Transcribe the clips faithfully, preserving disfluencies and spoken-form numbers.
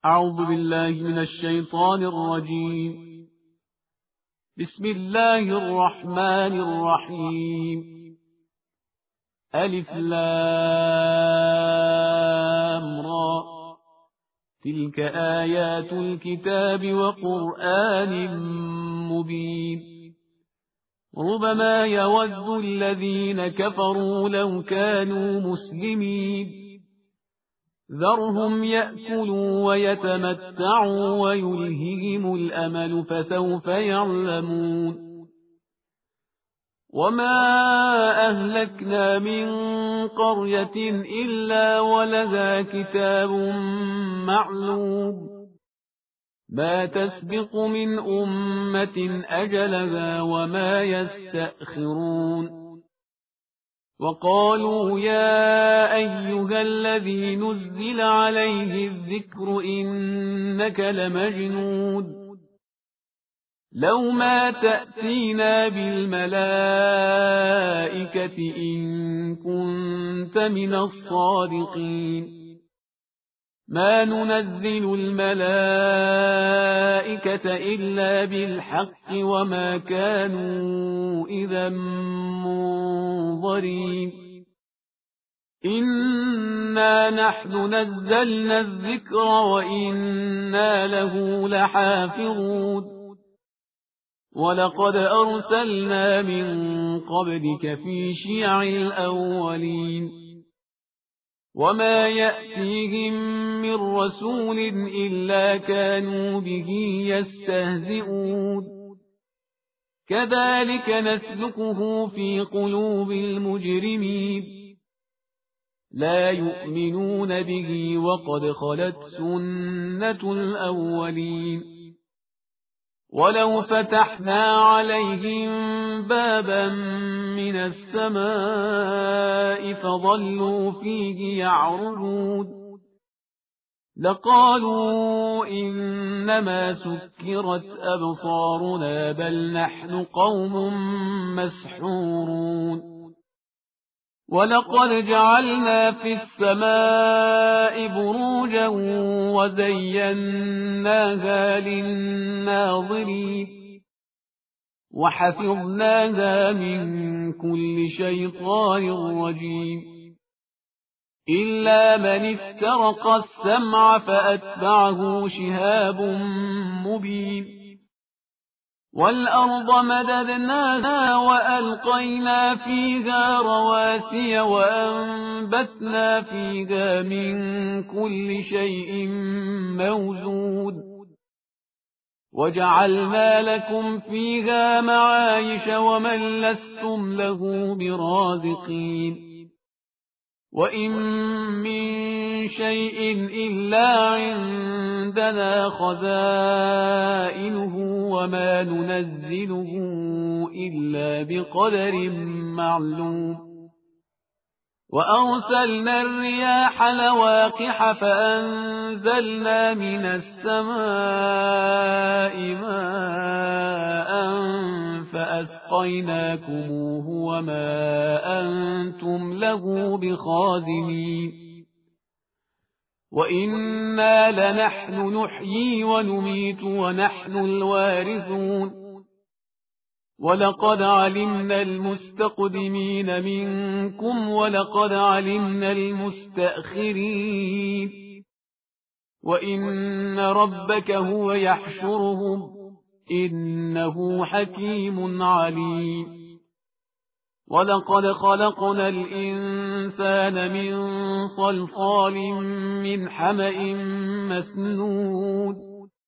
أعوذ بالله من الشيطان الرجيم. بسم الله الرحمن الرحيم. ألف لام را، تلك آيات الكتاب وقرآن مبين. ربما يود الذين كفروا لو كانوا مسلمين. ذرهم يأكلوا ويتمتعوا ويلههم الأمل فسوف يعلمون. وما أهلكنا من قرية إلا ولها كتاب معلوم، ما تسبق من أمة أجلها وما يستأخرون. وقالوا يا أيها الذي نزل عليه الذكر إنك لمجنون، لو ما تأتينا بالملائكة إن كنت من الصادقين. ما ننزل الملائكة إلا بالحق وما كانوا إذا منظرين. إنا نحن نزلنا الذكر وإنا له لحافظون. ولقد أرسلنا من قبلك في شيع الأولين. وما يأتيهم من رسول إلا كانوا به يستهزئون. كذلك نسلكه في قلوب المجرمين. لا يؤمنون به وقد خلت سنة الأولين. ولو فتحنا عليهم بابا من السماء فظلوا فيه يعرجون لقالوا إنما سكرت أبصارنا بل نحن قوم مسحورون. ولقد جعلنا في السماء بروجا وزيناها للناظرين وحفظناها من كل شيطان رجيم. إلا من استرق السمع فأتبعه شهاب مبين. والأرض مددناها وألقينا فيها رواسي وأنبتنا فيها من كل شيء موزون. وجعلنا لكم فيها معايش ومن لستم له برازقين. وإن من شيء إلا عندنا خزائنه وما ننزله إلا بقدر معلوم. وأرسلنا الرياح لواقح فأنزلنا من السماء ماء فأسقيناكموه وما أنتم له بخازنين. وإنا لنحن نحيي ونميت ونحن الوارثون. ولقد علمنا المستقدمين منكم ولقد علمنا المستأخرين. وإن ربك هو يحشرهم إنه حكيم عليم. ولقد خلقنا الإنسان من صلصال من حمأ مسنون.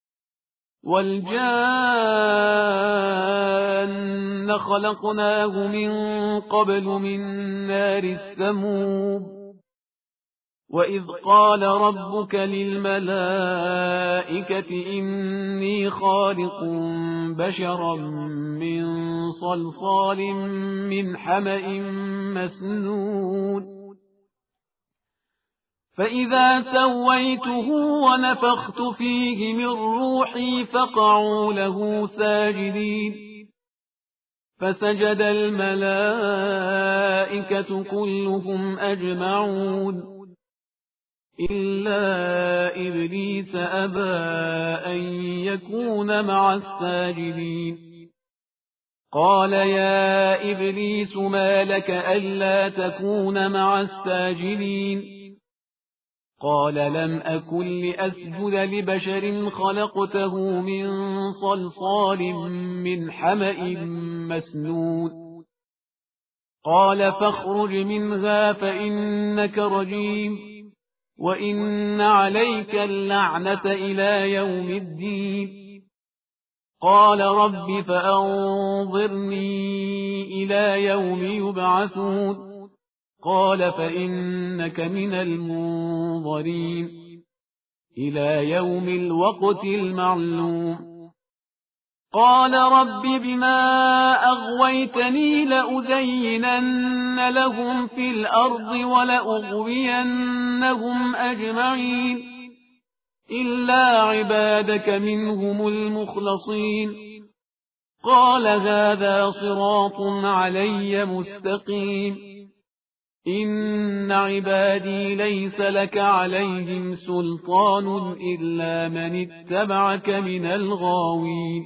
والجان خلقناه من قبل من نار السموم. وإذ قال ربك للملائكة إني خالق بشرا من صلصال من حمأ مسنون. فإذا سويته ونفخت فيه من روحي فقعوا له ساجدين. فسجد الملائكة كلهم أجمعون إلا إبليس أبى أن يكون مع الساجدين. قال يا إبليس ما لك ألا تكون مع الساجدين؟ قال لم أكن لأسجد لبشر خلقته من صلصال من حمأ مسنون. قال فاخرج منها فإنك رجيم وإن عليك اللعنة إلى يوم الدين. قال رب فأنظرني إلى يوم يبعثون. قال فإنك من المنظرين إلى يوم الوقت المعلوم. قال رب بما أغويتني لأزينن لهم في الأرض ولأغوينهم أجمعين إلا عبادك منهم المخلصين. قال هذا صراط علي مستقيم. إن عبادي ليس لك عليهم سلطان إلا من اتبعك من الغاوين.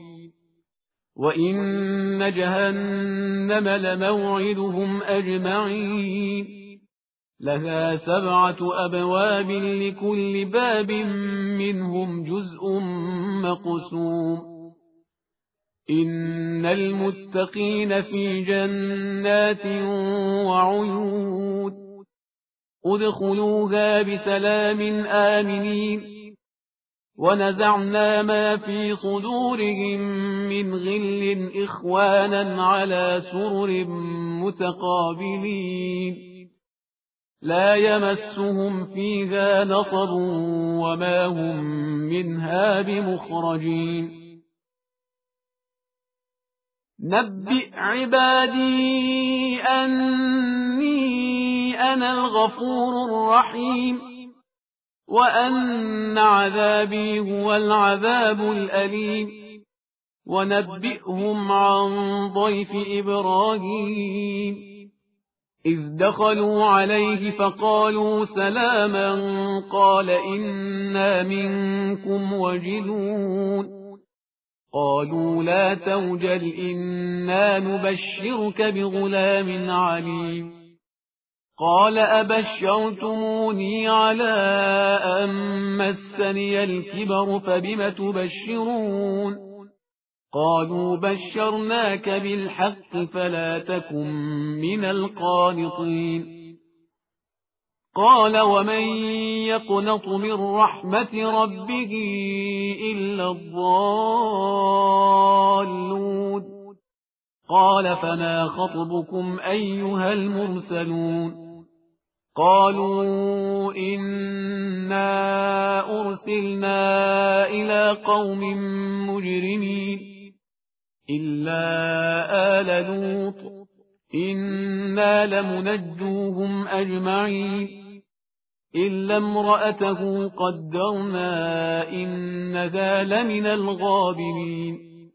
وإن جهنم لموعدهم أجمعين لها سبعة أبواب لكل باب منهم جزء مقسوم. إن المتقين في جنات وعيون ادخلوها بسلام آمنين. ونزعنا ما في صدورهم من غل إخوانا على سرر متقابلين لا يمسهم فيها نصب وما هم منها بمخرجين. نبئ عبادي أني أنا الغفور الرحيم وأن عذابي هو العذاب الأليم. ونبئهم عن ضيف إبراهيم إذ دخلوا عليه فقالوا سلاما قال إنا منكم وجلون. قالوا لا توجل إنا نبشرك بغلام عليم. قال أبشرتموني على أن مسني الكبر فبم تبشرون؟ قالوا بشرناك بالحق فلا تكن من القانطين. قال ومن يقنط من رحمة ربه إلا الضالون. قال فما خطبكم أيها المرسلون؟ قالوا إنا أرسلنا إلى قوم مجرمين إلا آل لوط إنا لمنجوهم أجمعين إلا امرأته قدرنا إنها لمن الغابرين.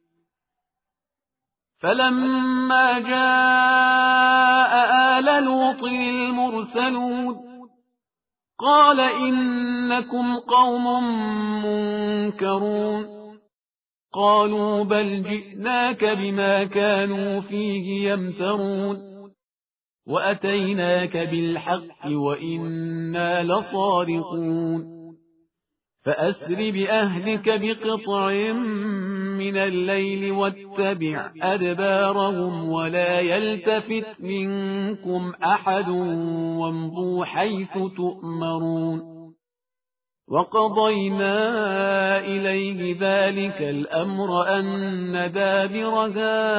فلما جاء آل لوط المرسلون قال إنكم قوم منكرون. قالوا بل جئناك بما كانوا فيه يمترون وأتيناك بالحق وإنا لصادقون. فأسر بأهلك بقطع من الليل واتبع أدبارهم ولا يلتفت منكم أحد وامضوا حيث تؤمرون. وقضينا إليه ذلك الأمر أن دابر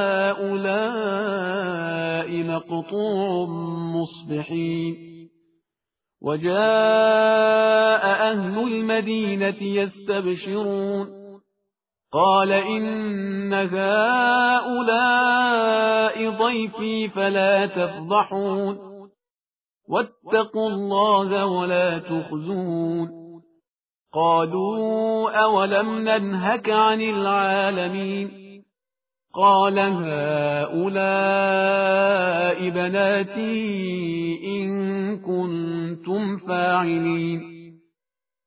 هؤلاء مقطوع مصبحين. وجاء أهل المدينة يستبشرون قال إن هؤلاء ضيفي فلا تفضحون واتقوا الله ولا تخزون. قالوا أولم ننهك عن العالمين؟ قال هؤلاء بناتي إن كنتم فاعلين.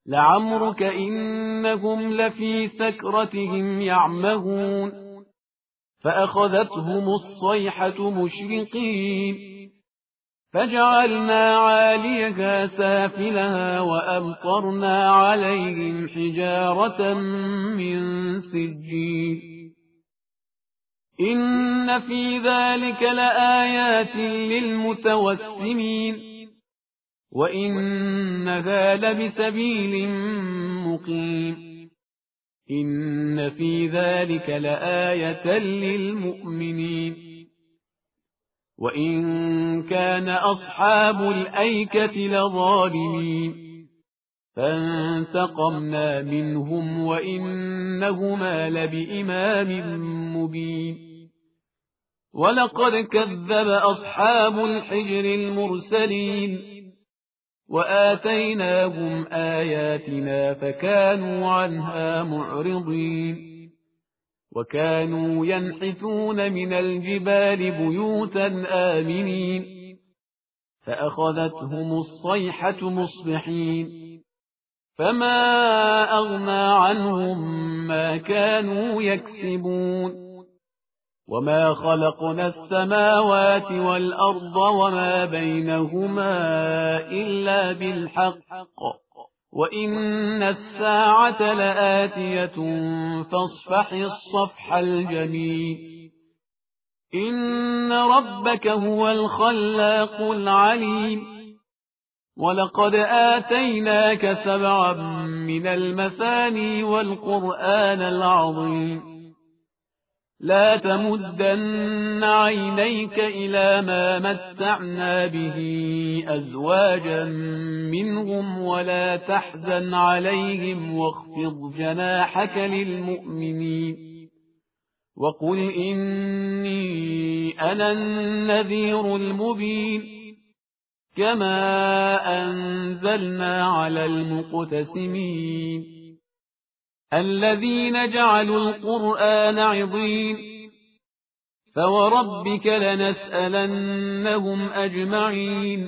لعمرك إنهم لفي سكرتهم يعمهون فأخذتهم الصيحة مشرقين فجعلنا عاليها سافلها وأمطرنا عليهم حجارة من سجيل إن في ذلك لآيات للمتوسمين وإنها لبسبيل مقيم إن في ذلك لآية للمؤمنين وإن كان أصحاب الأيكة لظالمين فانتقمنا منهم وإنهما لبإمام مبين ولقد كذب أصحاب الحجر المرسلين وآتيناهم آياتنا فكانوا عنها معرضين وكانوا ينحتون من الجبال بيوتا آمنين فأخذتهم الصيحة مصبحين فما أغنى عنهم ما كانوا يكسبون وما خلقنا السماوات والأرض وما بينهما إلا بالحق وإن الساعة لآتية فاصفح الصفح الجميل إن ربك هو الخلاق العليم ولقد آتيناك سبعا من المثاني والقرآن العظيم لا تمدن عينيك إلى ما متعنا به أزواجا منهم ولا تحزن عليهم واخفض جناحك للمؤمنين وقل إني أنا النذير المبين كما أنزلنا على المقتسمين الذين جعلوا القرآن عضين فوربك لنسألنهم أجمعين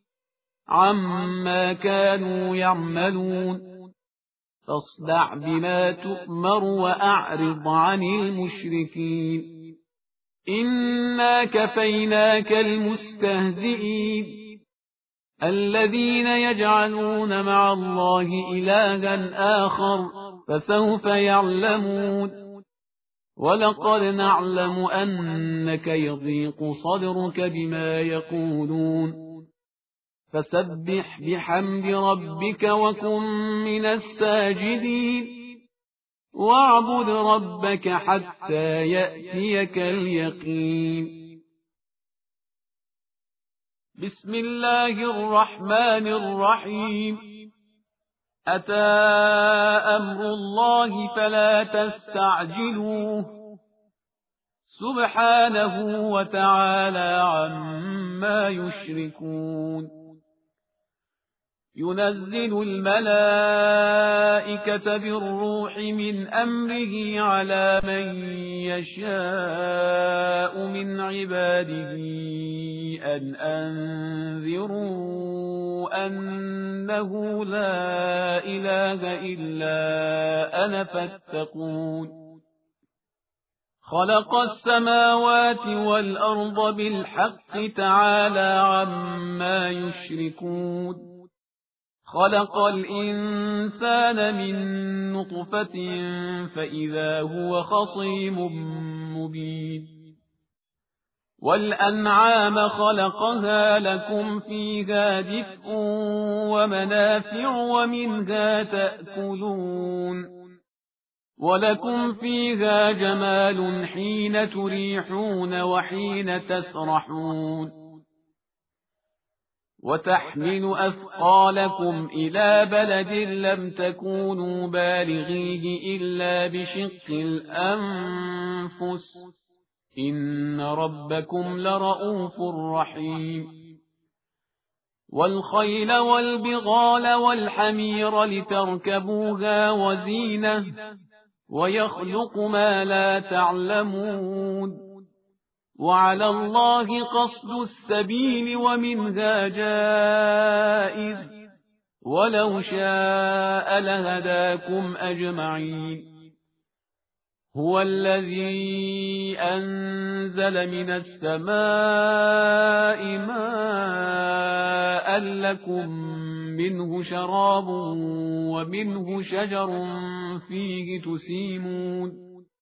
عما كانوا يعملون فاصدع بما تؤمر وأعرض عن المشركين إنا كفيناك المستهزئين الذين يجعلون مع الله إلها آخر فسوف يعلمون ولقد نعلم أنك يضيق صدرك بما يقولون فسبح بحمد ربك وكن من الساجدين واعبد ربك حتى يأتيك اليقين بسم الله الرحمن الرحيم أتى أمر الله فلا تستعجلوه سبحانه وتعالى عما يشركون ينزل الملائكة بالروح من أمره على من يشاء من عباده أن أنذروا أنه لا إله إلا أنا فاتقون خلق السماوات والأرض بالحق تعالى عما يشركون خلق الإنسان من نطفة فإذا هو خصيم مبين والأنعام خلقها لكم فيها دفء ومنافع ومنها تأكلون ولكم فيها جمال حين تريحون وحين تسرحون وتحمل أثقالكم إلى بلد لم تكونوا بالغيه إلا بشق الأنفس إن ربكم لرؤوف رحيم والخيل والبغال والحمير لتركبوها وزينة ويخلق ما لا تعلمون وعلى الله قصد السبيل ومنها جائز ولو شاء لهداكم أجمعين. هو الذي أنزل من السماء ماء لكم منه شراب ومنه شجر فيه تسيمون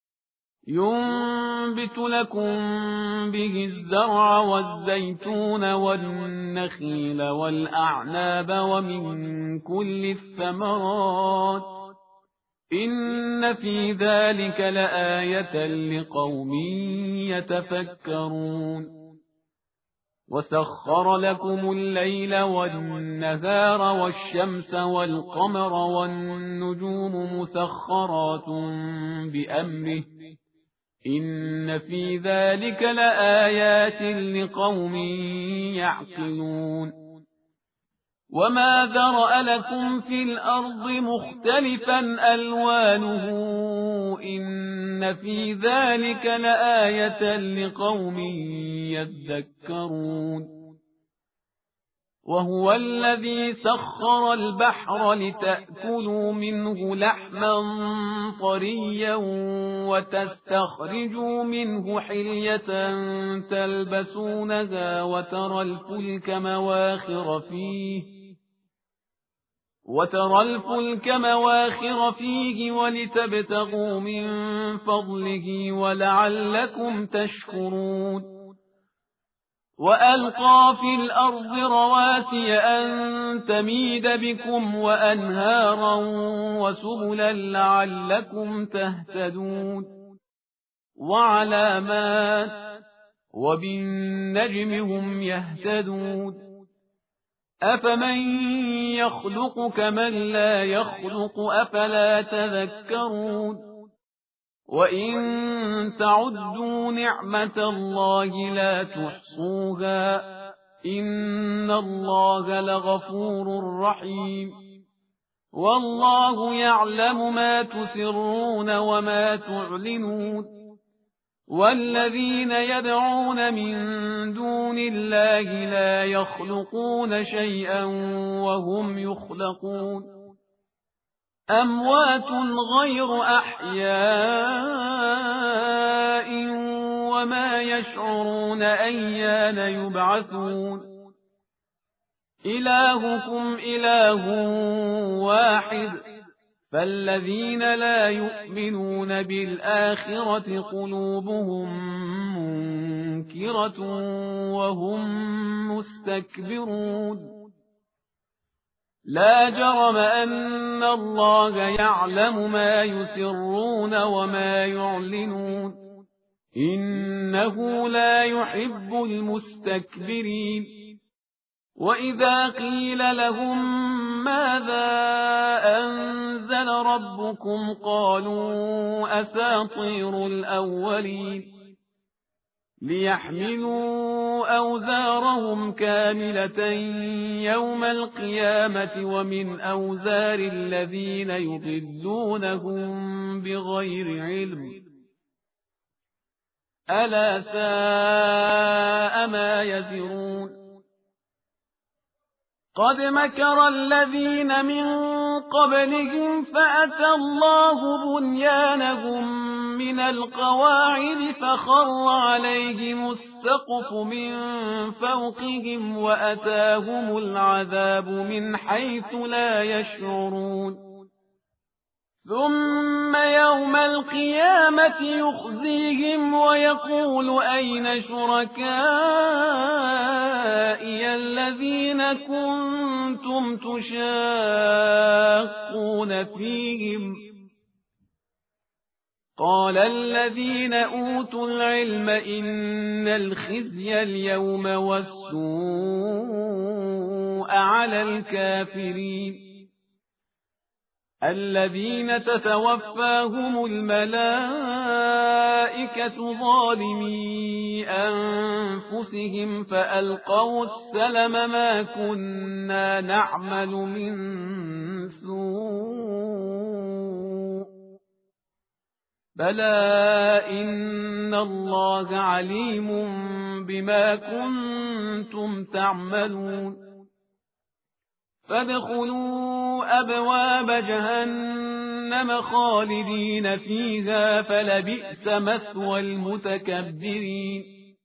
ينبت لكم به الزرع والزيتون والنخيل والأعناب ومن كل الثمرات إن في ذلك لآية لقوم يتفكرون وسخر لكم الليل والنهار والشمس والقمر والنجوم مسخرات بأمره إن في ذلك لآيات لقوم يعقلون وما ذرأ لكم في الأرض مختلفا ألوانه إن في ذلك لآية لقوم يذكرون وهو الذي سخر البحر لتأكلوا منه لحما طريا وتستخرجوا منه حلية تلبسونها وترى الفلك مواخر فيه وترى الفلك مواخر فيه ولتبتغوا من فضله ولعلكم تشكرون وألقى في الأرض رواسي أن تميد بكم وأنهارا وسبلا لعلكم تهتدون وعلامات وبالنجم هم يهتدون أفمن يخلق كمن لا يخلق أفلا تذكرون وإن تعدوا نعمة الله لا تحصوها إن الله لغفور رحيم والله يعلم ما تسرون وما تعلنون والذين يدعون من دون الله لا يخلقون شيئا وهم يخلقون أموات غير أحياء وما يشعرون أيان يبعثون إلهكم إله واحد فالذين لا يؤمنون بالآخرة قلوبهم منكرة وهم مستكبرون لا جرم أن الله يعلم ما يسرون وما يعلنون إنه لا يحب المستكبرين وإذا قيل لهم ماذا أنزل ربكم قالوا أساطير الأولين ليحملوا أوزارهم كاملة يوم القيامة ومن أوزار الذين يضلونهم بغير علم ألا ساء ما يزرون قد مكر الذين من قبلهم فأتى الله بنيانهم من القواعد فخر عليهم السقف من فوقهم وأتاهم العذاب من حيث لا يشعرون ثم يوم القيامة يخزيهم ويقول أين شركائي الذين كنتم تشاقون فيهم قال الذين أوتوا العلم إن الخزي اليوم والسوء على الكافرين الذين تتوفاهم الملائكة ظالمي أنفسهم فألقوا السلم ما كنا نعمل من سوء بلى إن الله عليم بما كنتم تعملون فادخلوا أبواب جهنم خالدين فيها فلبئس مثوى المتكبرين.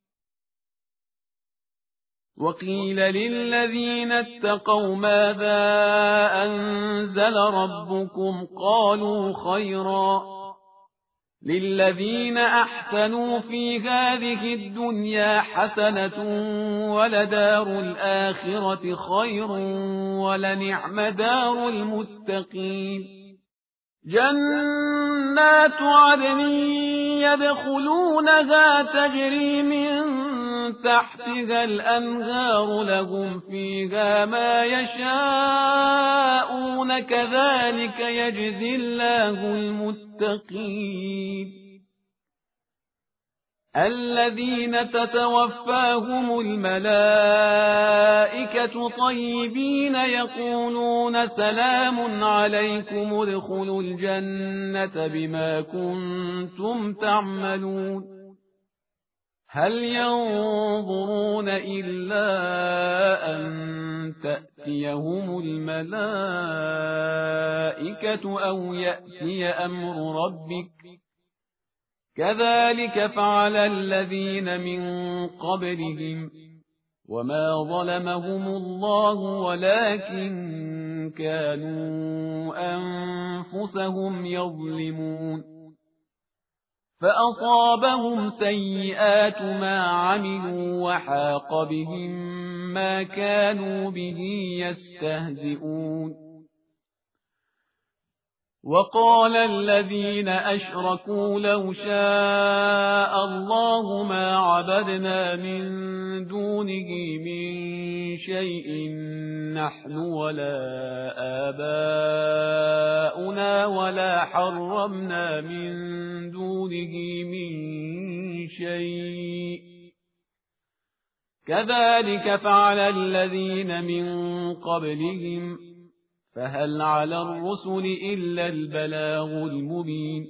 وقيل للذين اتقوا ماذا أنزل ربكم قالوا خيرا للذين أحسنوا في هذه الدنيا حسنة ولدار الآخرة خير ولنعم دار المتقين. جنات عدن يدخلونها تجري من تحتها الأنهار لهم فيها ما يشاءون كذلك يجزي الله المتقين. الذين تتوفاهم الملائكة طيبين يقولون سلام عليكم ادخلوا الجنة بما كنتم تعملون. هل ينظرون إلا أن تأتيهم الملائكة أو يأتي أمر ربك كذلك فعل الذين من قبلهم وما ظلمهم الله ولكن كانوا أنفسهم يظلمون. فأصابهم سيئات ما عملوا وحاق بهم ما كانوا به يستهزئون. وقال الذين أشركوا لو شاء الله ما عبدنا من دونه من شيء نحن ولا آباؤنا ولا حرمنا من دونه من شيء كذلك فعل الذين من قبلهم فهل على الرسل إلا البلاغ المبين.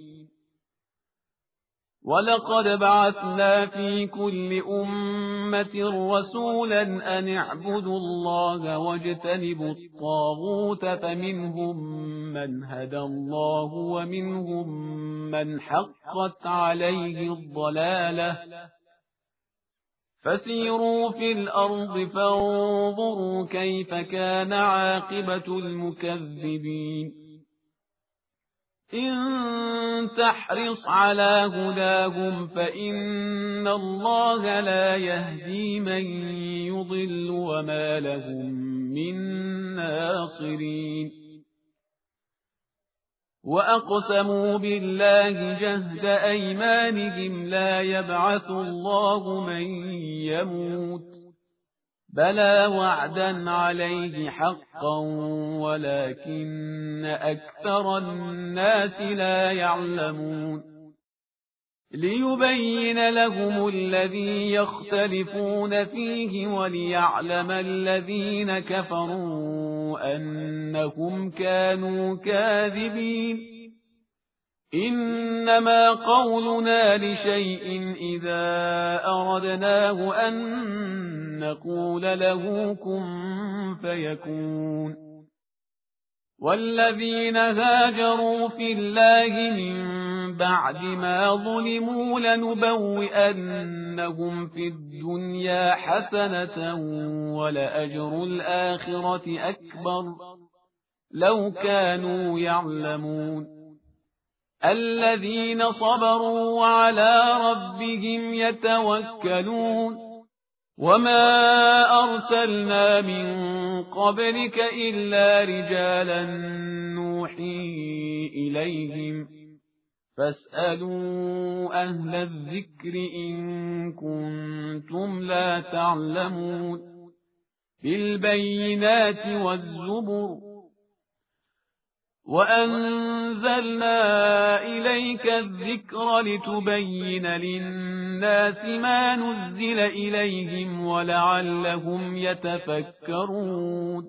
ولقد بعثنا في كل أمة رسولا أن اعبدوا الله واجتنبوا الطاغوت فمنهم من هدى الله ومنهم من حقت عليه الضلالة. فسيروا في الأرض فانظروا كيف كان عاقبة المكذبين. إن تحرص على هداهم فإن الله لا يهدي من يضل وما لهم من ناصرين. وأقسموا بالله جهد أيمانهم لا يبعث الله من يموت بلى وعدا عليه حقا ولكن أكثر الناس لا يعلمون. ليبين لهم الذي يختلفون فيه وليعلم الذين كفروا أنهم كانوا كاذبين. إنما قولنا لشيء إذا أردناه أن نقول له كن فيكون. والذين هاجروا في الله من بعد ما ظلموا لنبوئنهم في الدنيا حسنة ولأجر الآخرة أكبر لو كانوا يعلمون. الذين صبروا وعلى ربهم يتوكلون. وما أرسلنا من قبلك إلا رجالا نوحي إليهم فاسألوا أهل الذكر إن كنتم لا تعلمون. بالبينات والزبر وأنزلنا إليك الذكر لتبين للناس ما نزل إليهم ولعلهم يتفكرون.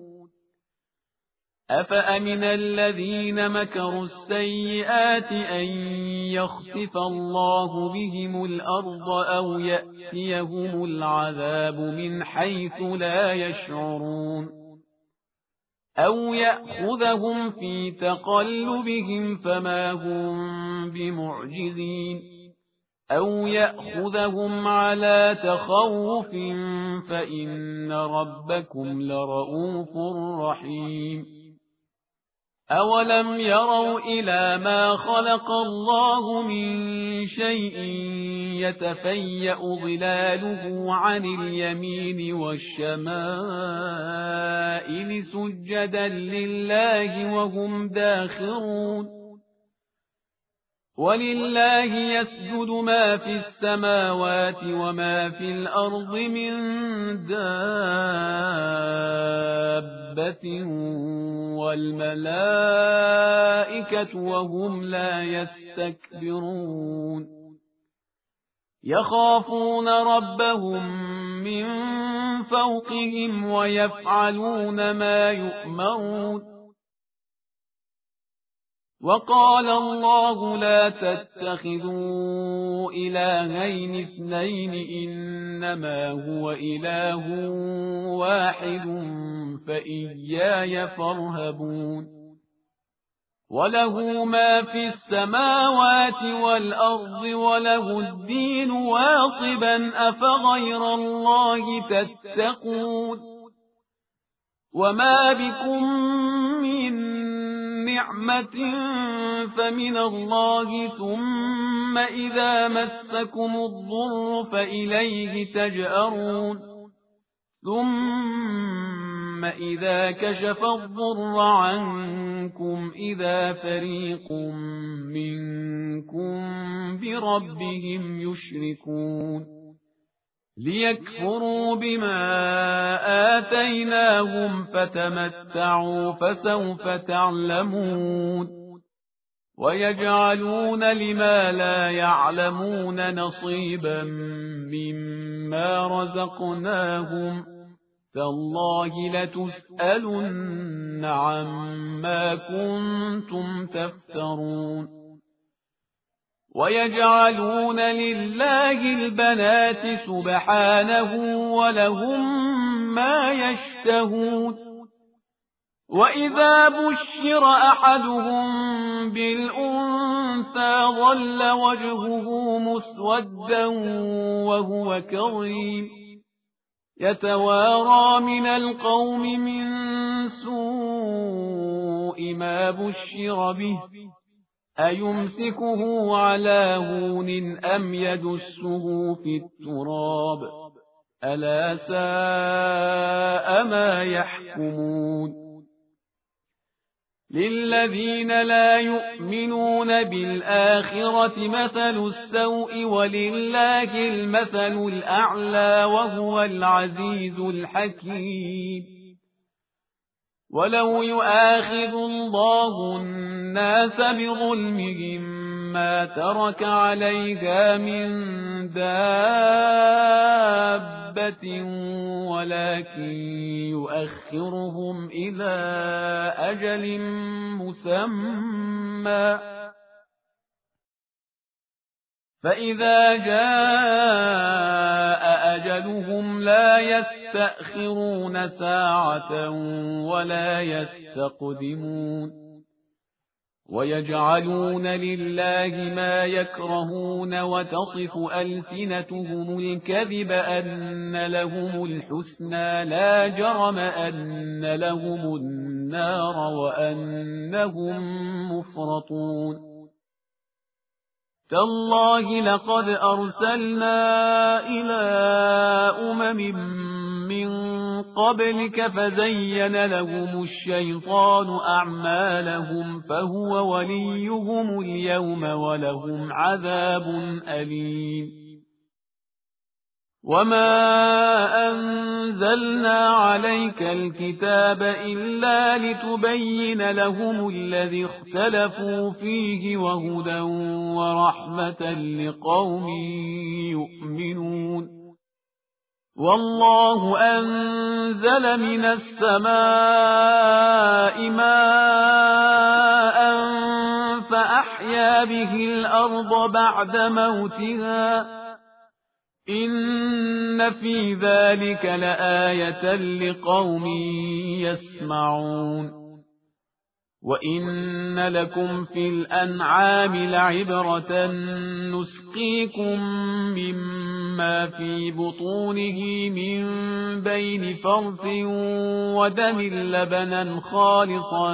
أفأمن الذين مكروا السيئات أن يخسف الله بهم الأرض أو يأتيهم العذاب من حيث لا يشعرون. أو يأخذهم في تقلبهم فما هم بمعجزين أو يأخذهم على تخوف فإن ربكم لرؤوف رحيم أولم يروا إلى ما خلق الله من شيء يتفيأ ظلاله عن اليمين والشمائل سجدا لله وهم داخرون ولله يسجد ما في السماوات وما في الأرض من دابة والملائكة وهم لا يستكبرون يخافون ربهم من فوقهم ويفعلون ما يؤمرون وقال الله لا تتخذوا إلهين اثنين إنما هو إله واحد فإياي فارهبون وله ما في السماوات والأرض وله الدين واصبا أفغير الله تتقون وما بكم من نعمة فمن الله ثم إذا مسكم الضر فإليه تجأرون ثم إذا كشف الضر عنكم إذا فريق منكم بربهم يشركون ليكفروا بما آتيناهم فتمتعوا فسوف تعلمون ويجعلون لما لا يعلمون نصيبا مما رزقناهم تالله لتسألن عما كنتم تفترون ويجعلون لله البنات سبحانه ولهم ما يشتهون وإذا بشر أحدهم بالأنثى ظل وجهه مسودا وهو كظيم يتوارى من القوم من سوء ما بشر به أيمسكه على هون أم يدسه في التراب ألا ساء ما يحكمون للذين لا يؤمنون بالآخرة مثل السوء ولله المثل الأعلى وهو العزيز الحكيم ولو يؤاخذ الله الناس بظلمهم ما ترك عليها من دابة ولكن يؤخرهم إلى أجل مسمى فإذا جاء أجلهم لا يستأخرون ساعة ولا يستقدمون ويجعلون لله ما يكرهون وتصف ألسنتهم الكذب أن لهم الحسنى لا جرم أن لهم النار وأنهم مفرطون تالله لقد أرسلنا إلى أمم من قبلك فزين لهم الشيطان أعمالهم فهو وليهم اليوم ولهم عذاب أليم وما أنزلنا عليك الكتاب إلا لتبين لهم الذي اختلفوا فيه وهدى ورحمة لقوم يؤمنون والله أنزل من السماء ماء فأحيا به الأرض بعد موتها إن في ذلك لآية لقوم يسمعون وإن لكم في الأنعام لعبرة نسقيكم مما في بطونه من بين فرث ودم لبنا خالصا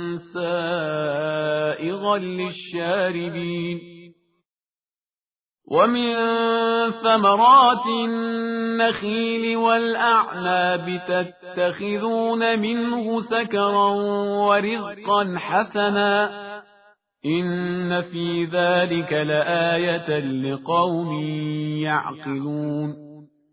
سائغا للشاربين ومن ثمرات النخيل والأعناب تتخذون منه سكرا ورزقا حسنا إن في ذلك لآية لقوم يعقلون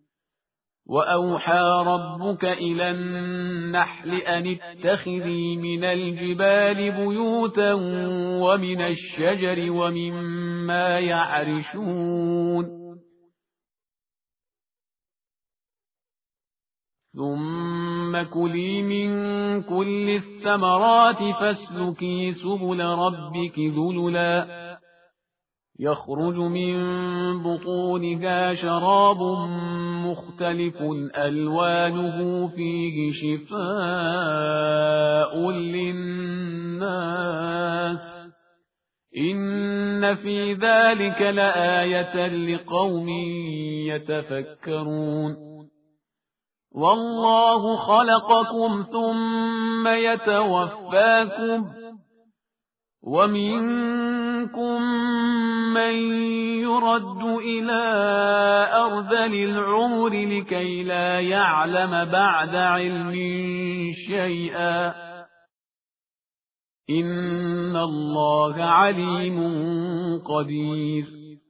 وأوحى ربك إلى النحل أن اتخذي من الجبال بيوتا ومن الشجر ومما يعرشون ثم كلي من كل الثمرات فاسلكي سبل ربك ذللا يخرج من بطونها شراب مختلف ألوانه فيه شفاء للناس إن في ذلك لآية لقوم يتفكرون والله خلقكم ثم يتوفاكم ومنكم من يرد إلى أرذل العمر لكي لا يعلم بعد علم شيئا إن الله عليم قدير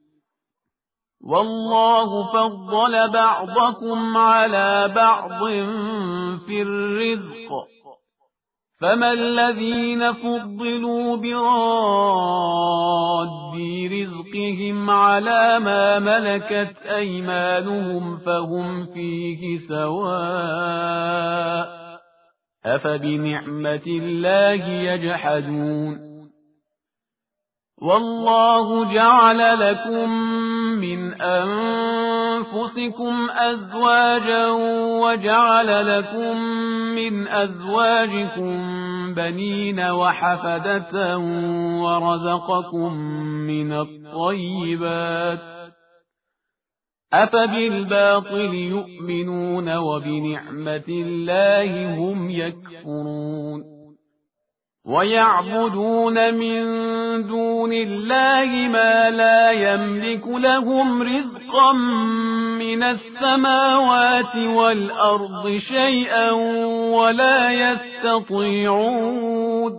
والله فضل بعضكم على بعض في الرزق فما الذين فضلوا براد رزقهم على ما ملكت أيمانهم فهم فيه سواء أفبنعمة الله يجحدون والله جعل لكم من أنفسكم أزواجا وجعل لكم من أزواجكم بنين وحفدة ورزقكم من الطيبات أفبالباطل يؤمنون وبنعمة الله هم يكفرون ويعبدون من دون الله ما لا يملك لهم رزقا من السماوات والأرض شيئا ولا يستطيعون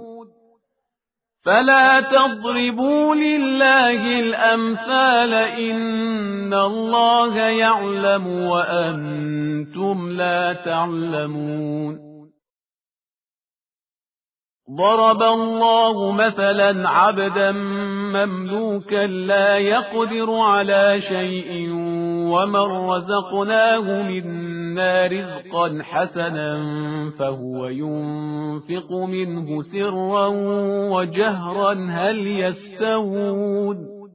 فلا تضربوا لله الأمثال إن الله يعلم وأنتم لا تعلمون ضرب الله مثلا عبدا مملوكا لا يقدر على شيء ومن رزقناه منا رزقا حسنا فهو ينفق منه سرا وجهرا هل يستوون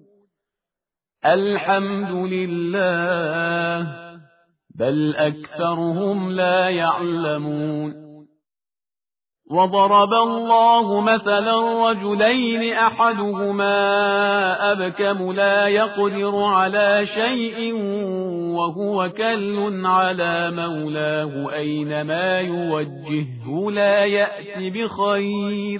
الحمد لله بل أكثرهم لا يعلمون وضرب الله مثلا رجلين أحدهما أبكم لا يقدر على شيء وهو كل على مولاه أينما يوجهه لا يأتي بخير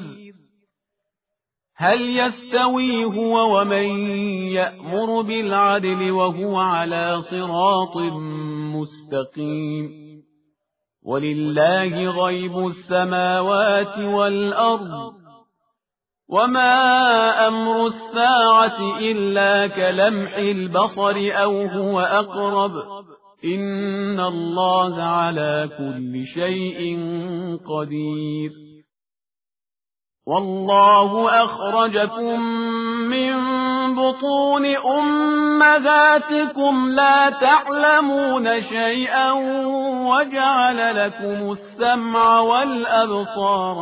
هل يستوي هو ومن يأمر بالعدل وهو على صراط مستقيم ولله غيب السماوات والأرض وما أمر الساعة إلا كلمح البصر أو هو أقرب إن الله على كل شيء قدير والله أخرجكم من بطون أمهاتكم لا تعلمون شيئا وجعل لكم السمع والأبصار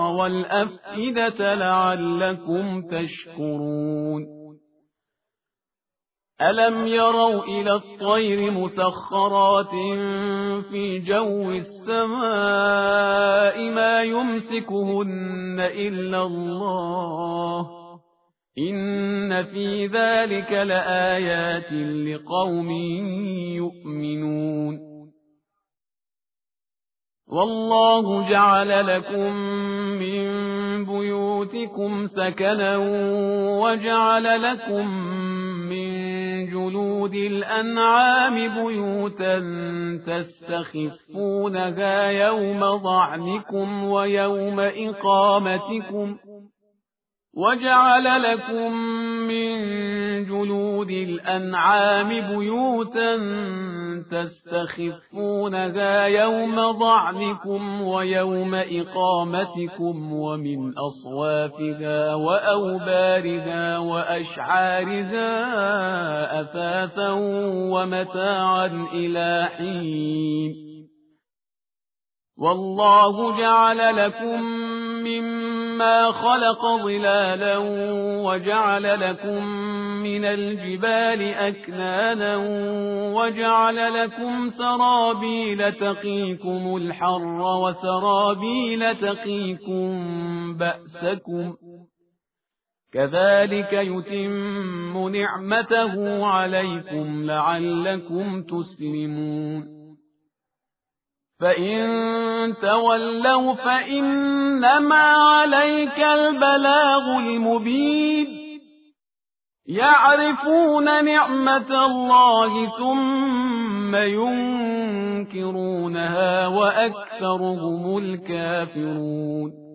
والأفئدة لعلكم تشكرون ألم يروا إلى الطير مسخرات في جو السماء ما يمسكهن إلا الله إن في ذلك لآيات لقوم يؤمنون والله جعل لكم من بيوتكم سكنا وجعل لكم من جلود الأنعام بيوتا تستخفونها يوم ضعنكم ويوم إقامتكم وجعل لكم من جلود الأنعام بيوتا تستخفونها يوم ضعنكم ويوم إقامتكم ومن أصوافها وأوبارها وأشعارها أثاثا ومتاعا إلى حين والله جعل لكم مما خلق ظلالا وجعل لكم من الجبال أكنانا وجعل لكم سرابيل تقيكم الحر وسرابيل تقيكم بأسكم كذلك يتم نعمته عليكم لعلكم تسلمون فإن تولوا فإنما عليك البلاغ المبين يعرفون نعمة الله ثم ينكرونها وأكثرهم الكافرون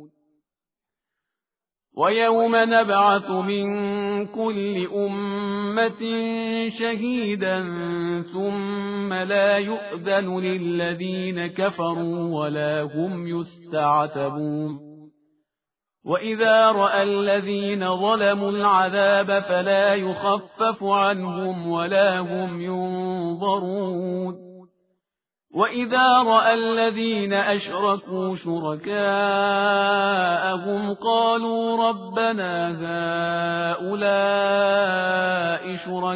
ويوم نبعث من كل أمة شهيدا ثم لا يؤذن للذين كفروا ولا هم يستعتبون وإذا رأى الذين ظلموا العذاب فلا يخفف عنهم ولا هم ينظرون وإذا رأى الذين أشركوا شركاءهم قالوا ربنا هؤلاء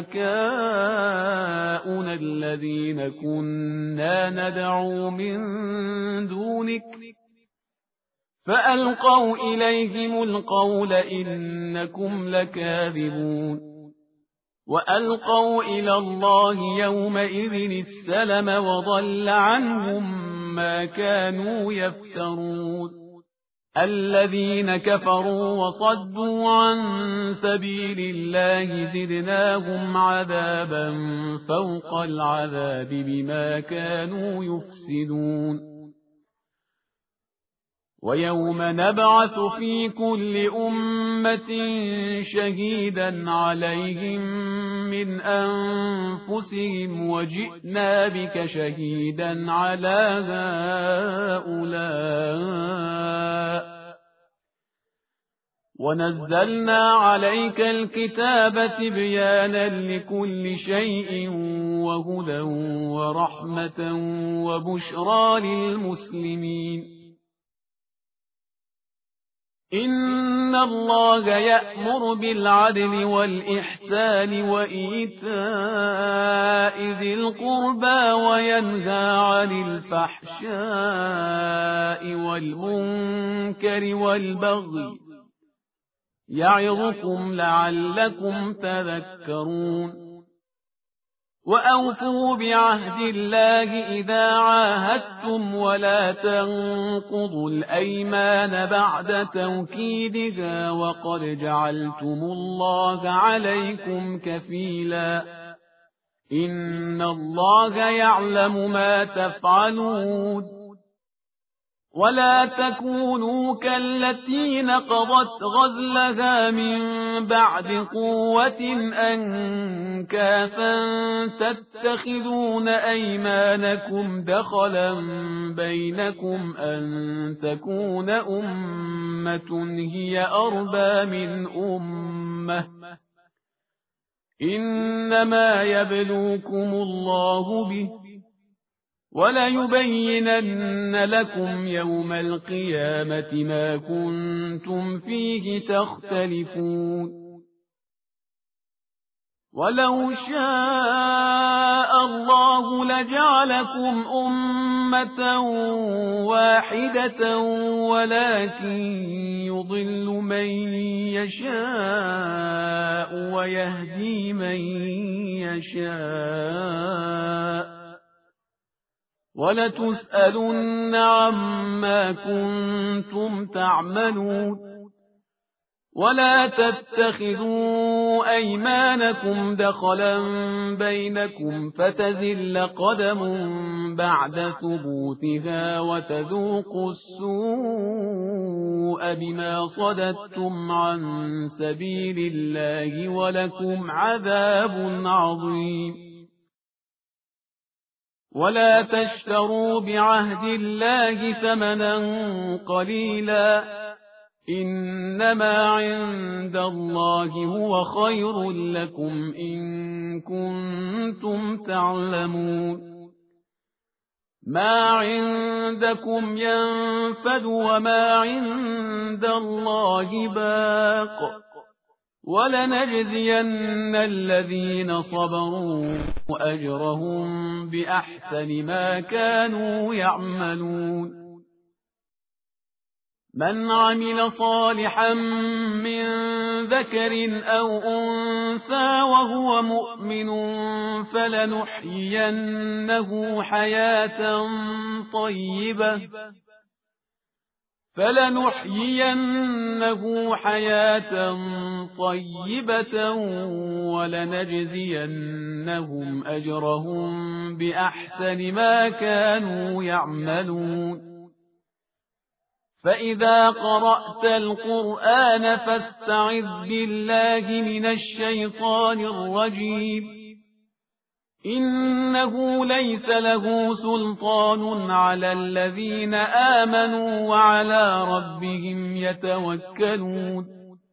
شركاؤنا الذين كنا ندعو من دونك فألقوا إليهم القول إنكم لكاذبون وألقوا إلى الله يومئذ السلم وضل عنهم ما كانوا يفترون الذين كفروا وصدوا عن سبيل الله زدناهم عذابا فوق العذاب بما كانوا يفسدون ويوم نبعث في كل أمة شهيدا عليهم من أنفسهم وجئنا بك شهيدا على هؤلاء ونزلنا عليك الكتاب تبيانا لكل شيء وهدى ورحمة وبشرى للمسلمين إن الله يأمر بالعدل والإحسان وإيتاء ذي القربى وينهى عن الفحشاء والمنكر والبغي يعظكم لعلكم تذكرون وأوفوا بعهد الله إذا عاهدتم ولا تنقضوا الأيمان بعد توكيدها وقد جعلتم الله عليكم كفيلا إن الله يعلم ما تفعلون ولا تكونوا كالتي نقضت غزلها من بعد قوة أنكاثا تتخذون أيمانكم دخلا بينكم أن تكون أمة هي أربى من أمة إنما يبلوكم الله به وليبينن لكم يوم القيامة ما كنتم فيه تختلفون ولو شاء الله لجعلكم أمة واحدة ولكن يضل من يشاء ويهدي من يشاء ولتسألن عما كنتم تعملون ولا تتخذوا أيمانكم دخلا بينكم فتزل قدم بعد ثبوتها وتذوقوا السوء بما صددتم عن سبيل الله ولكم عذاب عظيم ولا تشتروا بعهد الله ثمنا قليلا إنما عند الله هو خير لكم إن كنتم تعلمون ما عندكم ينفد وما عند الله باق ولنجزين الذين صبروا أجرهم بأحسن ما كانوا يعملون من عمل صالحا من ذكر أو أنثى وهو مؤمن فلنحيينه حياة طيبة فلنحيينه حياة طيبة ولنجزينهم أجرهم بأحسن ما كانوا يعملون فإذا قرأت القرآن فاستعذ بالله من الشيطان الرجيم إنه ليس له سلطان على الذين آمنوا وعلى ربهم يتوكلون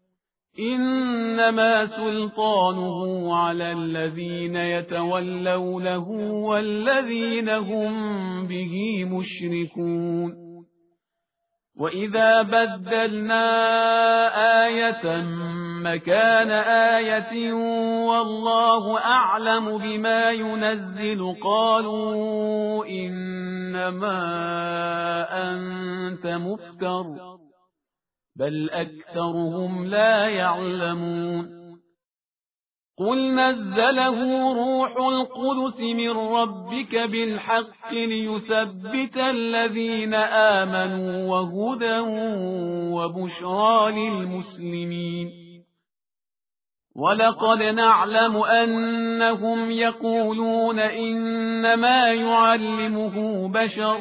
إنما سلطانه على الذين يتولونه والذين هم به مشركون وإذا بدلنا آية مكان آية والله أعلم بما ينزل قالوا إنما أنت مفتر بل أكثرهم لا يعلمون قل نزله روح القدس من ربك بالحق ليثبت الذين آمنوا وهدى وبشرى للمسلمين ولقد نعلم أنهم يقولون إنما يعلمه بشر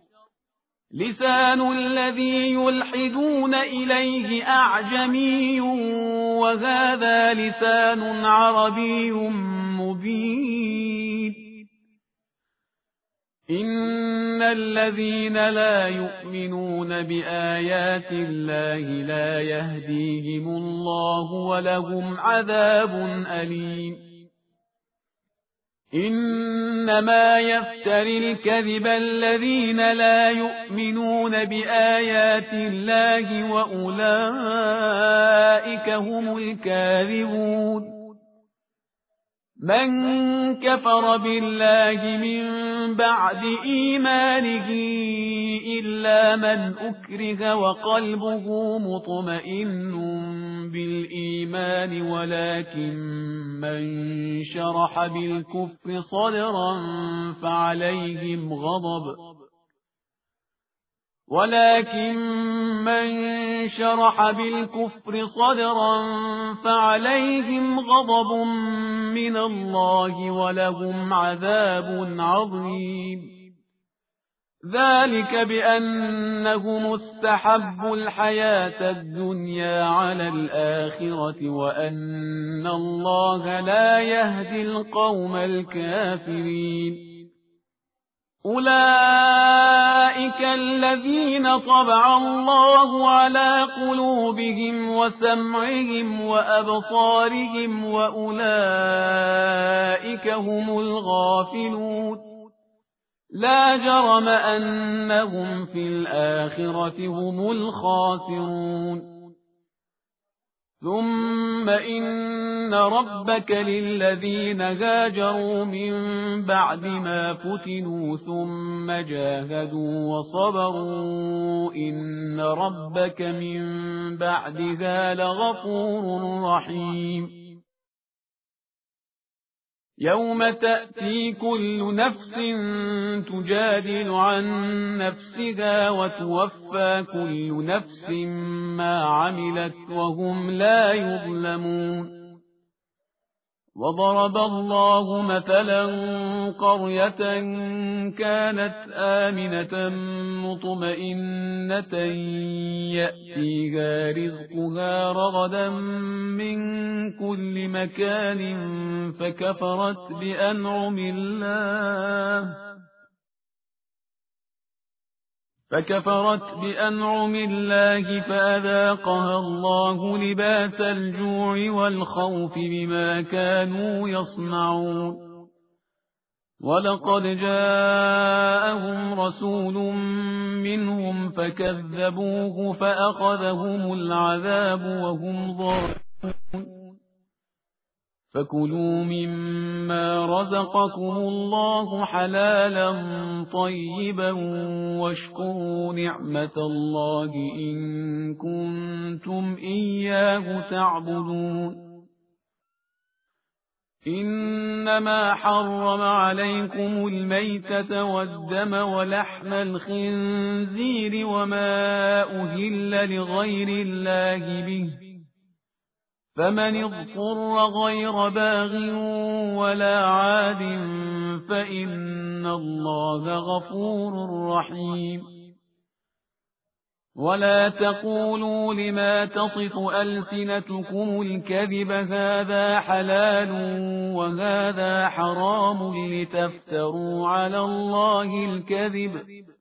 لسان الذي يلحدون إليه أعجمي وهذا لسان عربي مبين إن الذين لا يؤمنون بآيات الله لا يهديهم الله ولهم عذاب أليم إنما يفتري الكذب الذين لا يؤمنون بآيات الله وأولئك هم الكاذبون من كفر بالله من بعد إيمانه إلا من أكره وقلبه مطمئن بالإيمان ولكن من شرح بالكفر صدرا فعليهم غضب ولكن من شرح بالكفر صدرا فعليهم غضب من الله ولهم عذاب عظيم ذلك بأنهم استحبوا الحياة الدنيا على الآخرة وأن الله لا يهدي القوم الكافرين أولئك الذين طبع الله على قلوبهم وسمعهم وأبصارهم وأولئك هم الغافلون لا جرم أنهم في الآخرة هم الخاسرون ثم إن ربك للذين هاجروا من بعد ما فتنوا ثم جاهدوا وصبروا إن ربك من بعدها لغفور رحيم يوم تأتي كل نفس تجادل عن نفسها وتوفى كل نفس ما عملت وهم لا يظلمون وضرب الله مثلا قرية كانت آمنة مطمئنة يأتيها رزقها رغدا من كل مكان فكفرت بأنعم الله فكفرت بأنعم الله فأذاقها الله لباس الجوع والخوف بما كانوا يصنعون ولقد جاءهم رسول منهم فكذبوه فأخذهم العذاب وهم ظالمون فكلوا مما رزقكم الله حلالا طيبا واشكروا نعمة الله إن كنتم إياه تعبدون إنما حرم عليكم الميتة والدم ولحم الخنزير وما أهل لغير الله به فمن اضطر غير باغ ولا عاد فإن الله غفور رحيم ولا تقولوا لما تصف ألسنتكم الكذب هذا حلال وهذا حرام لتفتروا على الله الكذب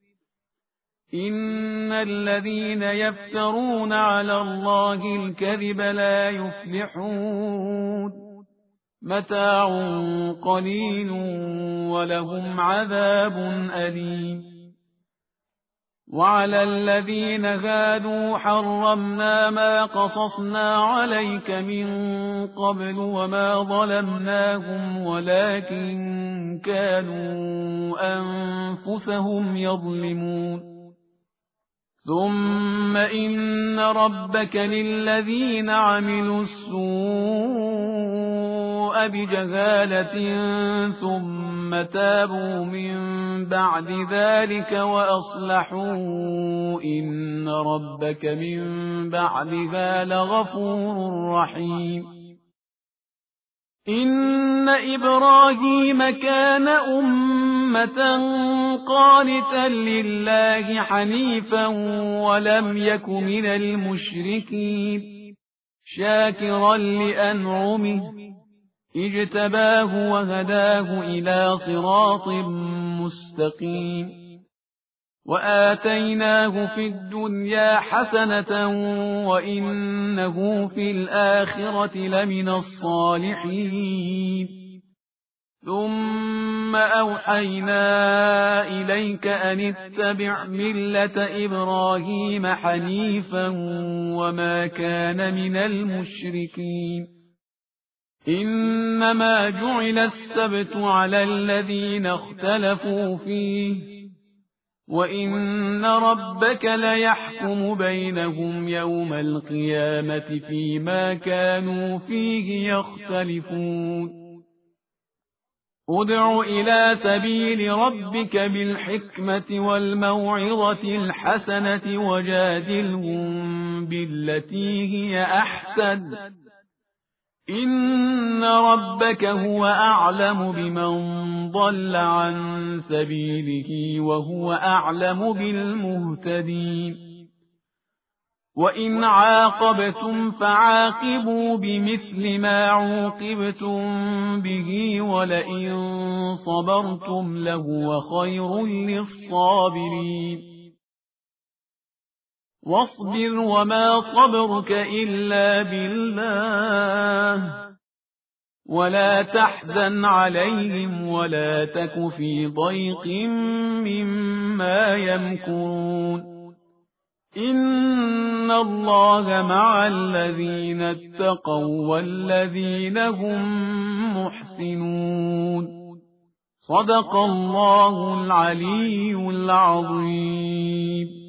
إن الذين يفترون على الله الكذب لا يفلحون متاع قليل ولهم عذاب أليم وعلى الذين هادوا حرمنا ما قصصنا عليك من قبل وما ظلمناهم ولكن كانوا أنفسهم يظلمون ثم إن ربك للذين عملوا السوء بجهالة ثم تابوا من بعد ذلك وأصلحوا إن ربك من بعدها لغفور رحيم إن إبراهيم كان أمة قانتا لله حنيفا ولم يك من المشركين شاكرا لأنعمه اجتباه وهداه إلى صراط مستقيم وآتيناه في الدنيا حسنة وإنه في الآخرة لمن الصالحين ثم أوحينا إليك أن اتبع ملة إبراهيم حنيفا وما كان من المشركين إنما جعل السبت على الذين اختلفوا فيه وإن ربك ليحكم بينهم يوم القيامة فيما كانوا فيه يختلفون ادع إلى سبيل ربك بالحكمة والموعظة الحسنة وجادلهم بالتي هي أحسن إن ربك هو أعلم بمن ضل عن سبيله وهو أعلم بالمهتدين وإن عاقبتم فعاقبوا بمثل ما عوقبتم به ولئن صبرتم لهو خير للصابرين واصبر وما صبرك إلا بالله ولا تحزن عليهم ولا تك في ضيق مما يمكرون إن الله مع الذين اتقوا والذين هم محسنون. صدق الله العلي العظيم.